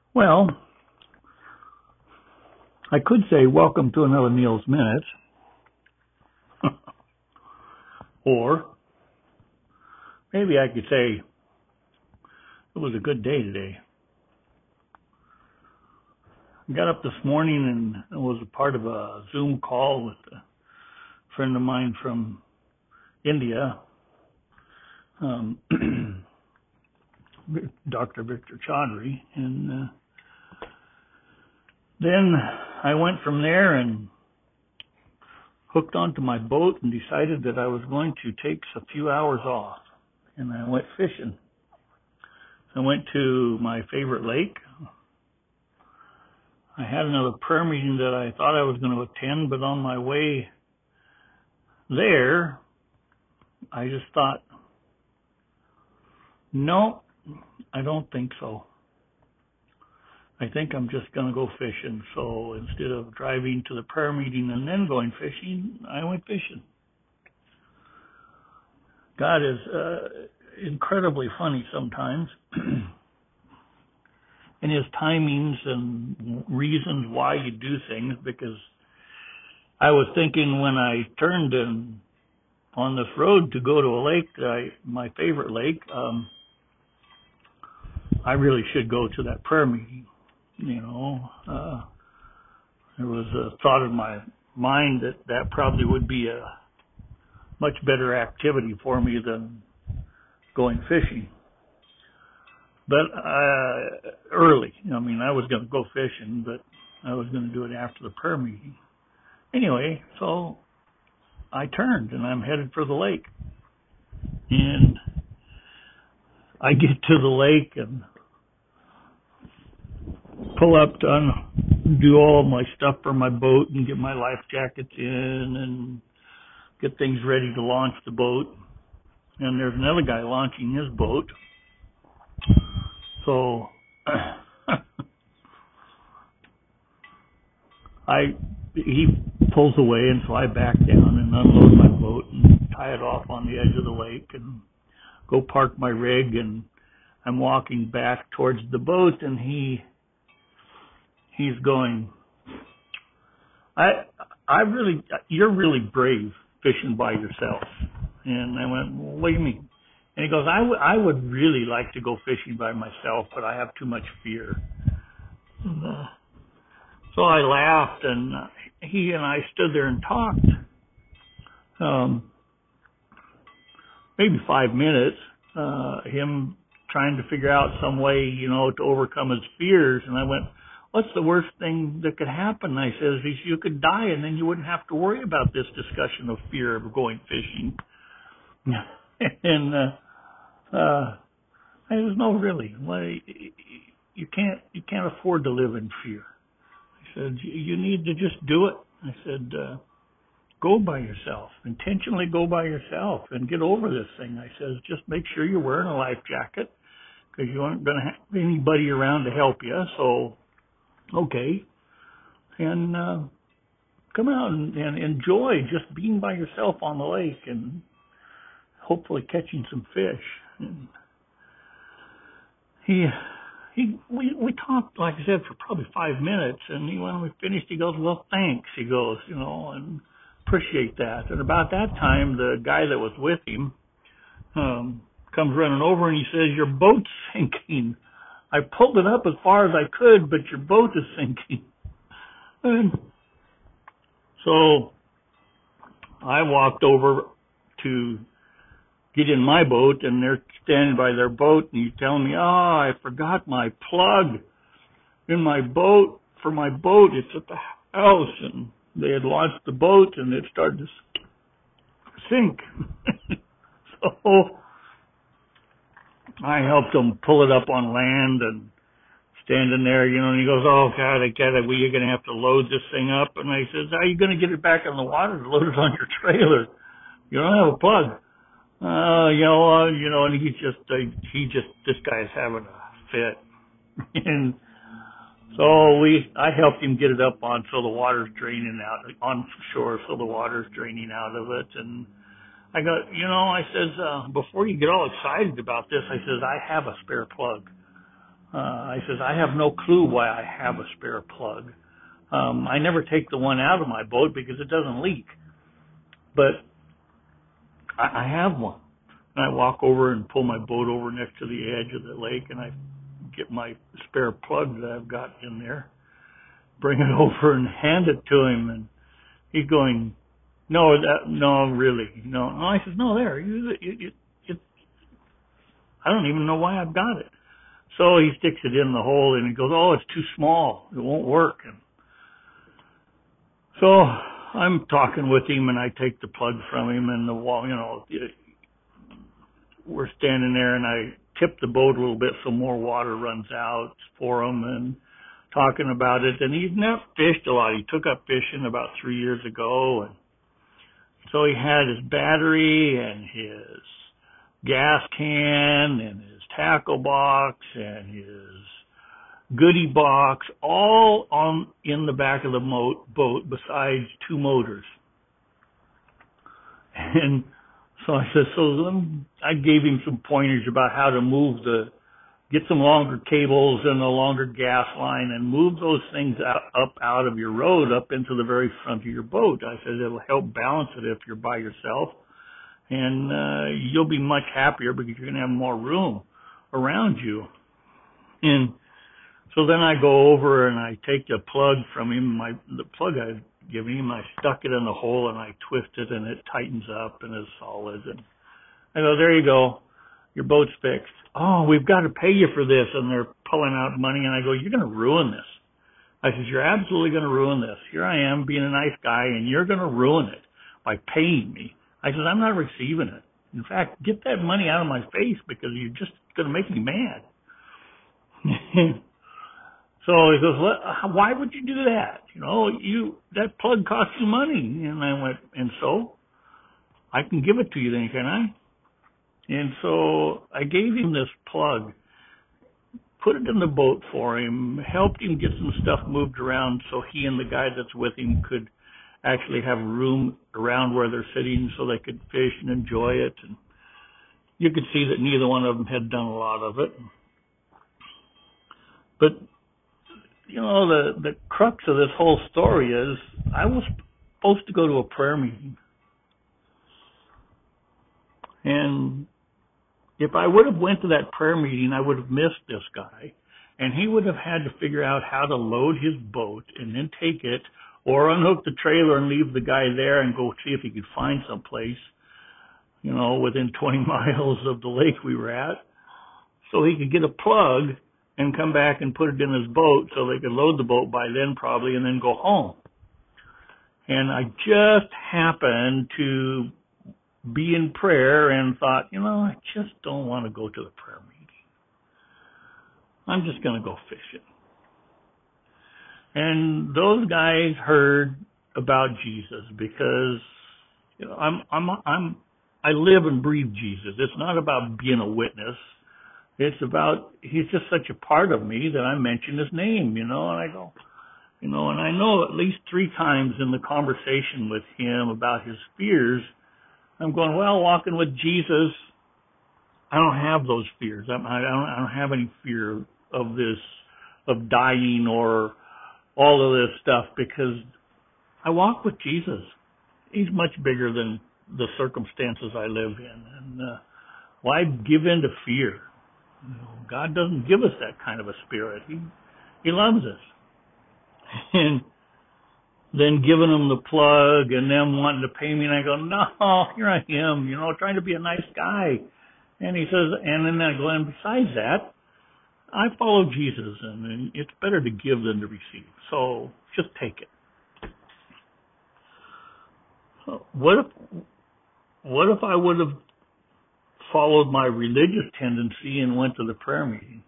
Well, I could say welcome to another Neil's Minute, or maybe I could say it was a good day today. I got up this morning and was a part of a Zoom call with a friend of mine from India, Dr. Victor Chaudhry, and then I went from there and hooked onto my boat and decided that I was going to take a few hours off, and I went fishing. I went to my favorite lake. I had another prayer meeting that I thought I was going to attend, but on my way there, I just thought, no, I don't think so. I think I'm just going to go fishing. So instead of driving to the prayer meeting and then going fishing, I went fishing. God is incredibly funny sometimes. And his timings and reasons why you do things, because I was thinking when I turned on this road to go to a lake, my favorite lake, I really should go to that prayer meeting. You know, there was a thought in my mind that probably would be a much better activity for me than going fishing. But early, I mean, I was going to go fishing, but I was going to do it after the prayer meeting. Anyway, so I turned and I'm headed for the lake. And I get to the lake and pull up to do all my stuff for my boat and get my life jackets in and get things ready to launch the boat. And there's another guy launching his boat. So he pulls away, and so I back down and unload my boat and tie it off on the edge of the lake and go park my rig, and I'm walking back towards the boat, and he's going, you're really brave fishing by yourself. And I went, well, what do you mean? And he goes, I would really like to go fishing by myself, but I have too much fear. And, so I laughed, and he and I stood there and talked, maybe 5 minutes, him trying to figure out some way, to overcome his fears. And I went, what's the worst thing that could happen? I says, you could die, and then you wouldn't have to worry about this discussion of fear of going fishing. And I says, no, really, you can't afford to live in fear. I said, you need to just do it. I said, go by yourself, intentionally go by yourself and get over this thing. I says, just make sure you're wearing a life jacket, because you aren't going to have anybody around to help you. So, okay. And come out and enjoy just being by yourself on the lake and hopefully catching some fish. And we talked, like I said, for probably 5 minutes, and when we finished, he goes, well, thanks, he goes, and appreciate that. And about that time, the guy that was with him comes running over, and he says, your boat's sinking. I pulled it up as far as I could, but your boat is sinking. And so I walked over to get in my boat, and they're standing by their boat, and he's telling me, I forgot my plug in my boat. For my boat, it's at the house, and they had launched the boat, and it started to sink. So I helped them pull it up on land, and standing there, and he goes, oh, God, I get it. Well, you're going to have to load this thing up. And I says, how are you going to get it back on the water to load it on your trailer? You don't have a plug. And this guy is having a fit. And so I helped him get it up on so the water's draining out, on shore so the water's draining out of it. And I go, I says, before you get all excited about this, I says, I have a spare plug. I says, I have no clue why I have a spare plug. I never take the one out of my boat because it doesn't leak. But I have one. And I walk over and pull my boat over next to the edge of the lake, and I get my spare plug that I've got in there, bring it over and hand it to him, and he's going, no, really, no. I says, no, there, use it. I don't even know why I've got it. So he sticks it in the hole, and he goes, oh, it's too small. It won't work. And so I'm talking with him, and I take the plug from him, and the wall, we're standing there, and I tip the boat a little bit so more water runs out for him, and talking about it. And he's never fished a lot. He took up fishing about 3 years ago, and so he had his battery and his gas can and his tackle box and his goodie box all in the back of the boat besides 2 motors. And so I said, I gave him some pointers about how to get some longer cables and a longer gas line and move those things up out of your road up into the very front of your boat. I said, it'll help balance it if you're by yourself, and you'll be much happier because you're going to have more room around you. And so then I go over and I take the plug from him, the plug I'd given him, I stuck it in the hole and I twist it and it tightens up and is solid. And I go, there you go, your boat's fixed. Oh, we've got to pay you for this. And they're pulling out money, and I go, you're going to ruin this. I says, you're absolutely going to ruin this. Here I am being a nice guy, and you're going to ruin it by paying me. I says, I'm not receiving it. In fact, get that money out of my face because you're just going to make me mad. So he goes, why would you do that? That plug costs you money. And I went, and so? I can give it to you then, can I? And so I gave him this plug, put it in the boat for him, helped him get some stuff moved around so he and the guy that's with him could actually have room around where they're sitting so they could fish and enjoy it. And you could see that neither one of them had done a lot of it. But, the crux of this whole story is I was supposed to go to a prayer meeting. And if I would have went to that prayer meeting, I would have missed this guy, and he would have had to figure out how to load his boat and then take it or unhook the trailer and leave the guy there and go see if he could find some place, within 20 miles of the lake we were at, so he could get a plug and come back and put it in his boat so they could load the boat by then probably and then go home. And I just happened to be in prayer and thought, I just don't want to go to the prayer meeting. I'm just going to go fishing. And those guys heard about Jesus because, I live and breathe Jesus. It's not about being a witness. It's about, he's just such a part of me that I mention his name, and I go, and I know at least 3 times in the conversation with him about his fears, I'm going, well, walking with Jesus, I don't have those fears. I don't have any fear of this, of dying or all of this stuff because I walk with Jesus. He's much bigger than the circumstances I live in. And why give in to fear? God doesn't give us that kind of a spirit. He loves us. And then giving them the plug and them wanting to pay me, and I go, no, here I am, trying to be a nice guy. And he says, and then I go, and besides that, I follow Jesus, and it's better to give than to receive. So just take it. So what if I would have followed my religious tendency and went to the prayer meeting?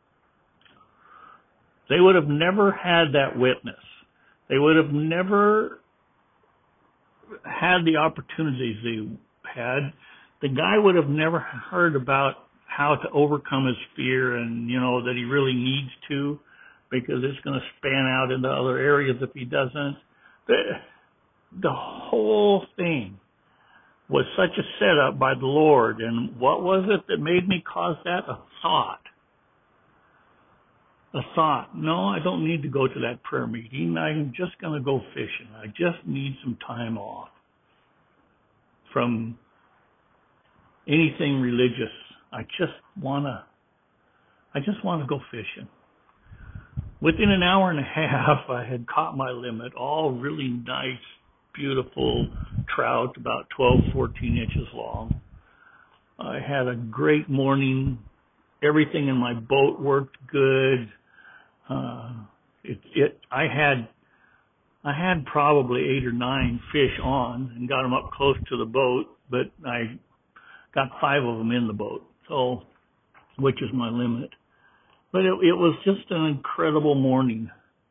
They would have never had that witness. They would have never had the opportunities they had. The guy would have never heard about how to overcome his fear and, that he really needs to because it's going to span out into other areas if he doesn't. The whole thing was such a setup by the Lord. And what was it that made me cause that? A thought. a thought, no, I don't need to go to that prayer meeting. I'm just going to go fishing. I just need some time off from anything religious. I just want to go fishing. Within an hour and a half, I had caught my limit, all really nice, beautiful trout, about 12, 14 inches long. I had a great morning. Everything in my boat worked good. I had probably 8 or 9 fish on and got them up close to the boat, but I got 5 of them in the boat, so, which is my limit. But it was just an incredible morning.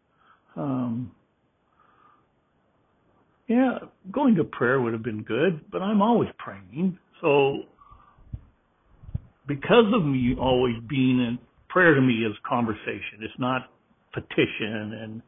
Yeah, going to prayer would have been good, but I'm always praying. So because of me always being in prayer, to me is conversation. It's not petition and,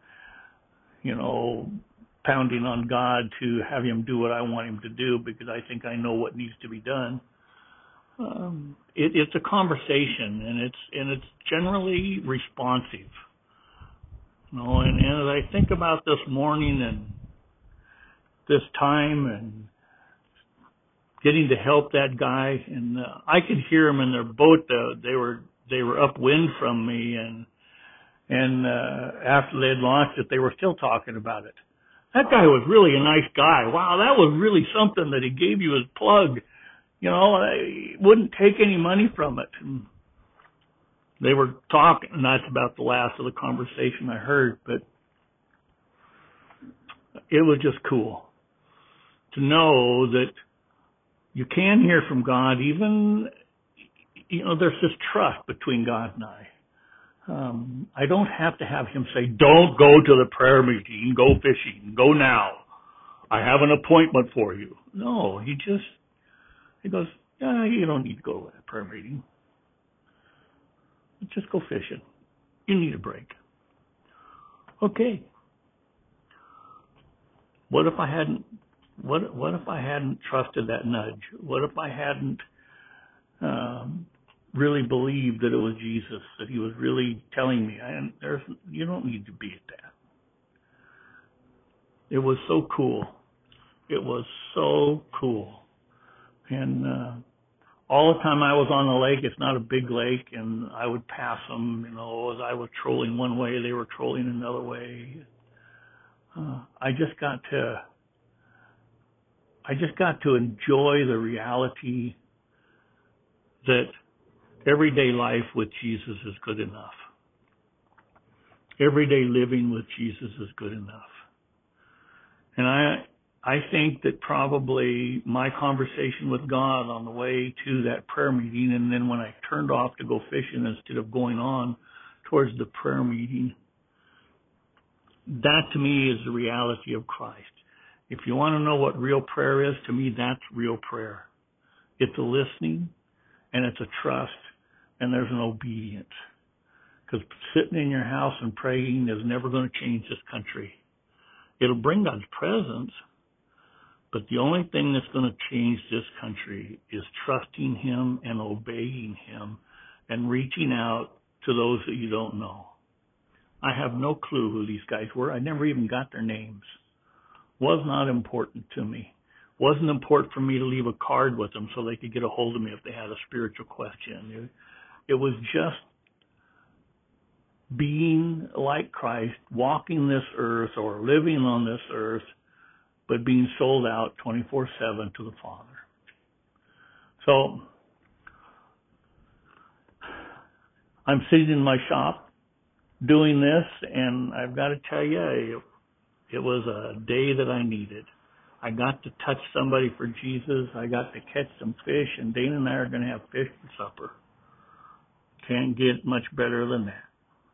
pounding on God to have him do what I want him to do because I think I know what needs to be done. It's a conversation, and it's generally responsive. And as I think about this morning and this time and getting to help that guy, and I could hear them in their boat. They were upwind from me, and after they had launched it, they were still talking about it. That guy was really a nice guy. Wow, that was really something that he gave you as plug. He wouldn't take any money from it. And they were talking, and that's about the last of the conversation I heard, but it was just cool to know that you can hear from God, even, there's this trust between God and I. I don't have to have him say, don't go to the prayer meeting, go fishing, go now. I have an appointment for you. No, he goes, yeah, you don't need to go to that prayer meeting. Just go fishing. You need a break. Okay. What if I hadn't trusted that nudge? What if I hadn't really believed that it was Jesus, that he was really telling me, you don't need to be at that. It was so cool. It was so cool. And all the time I was on the lake, it's not a big lake, and I would pass them, as I was trolling one way, they were trolling another way. I just got to enjoy the reality that everyday life with Jesus is good enough. Everyday living with Jesus is good enough. And I think that probably my conversation with God on the way to that prayer meeting, and then when I turned off to go fishing instead of going on towards the prayer meeting, that to me is the reality of Christ. If you want to know what real prayer is, to me that's real prayer. It's a listening, and it's a trust, and there's an obedience. Because sitting in your house and praying is never going to change this country. It'll bring God's presence, but the only thing that's going to change this country is trusting him and obeying him and reaching out to those that you don't know. I have no clue who these guys were. I never even got their names. Was not important to me. Wasn't important for me to leave a card with them so they could get a hold of me if they had a spiritual question. It was just being like Christ, walking this earth or living on this earth, but being sold out 24/7 to the Father. So I'm sitting in my shop doing this, and I've got to tell you, it was a day that I needed. I got to touch somebody for Jesus. I got to catch some fish, and Dana and I are going to have fish for supper. Can't get much better than that.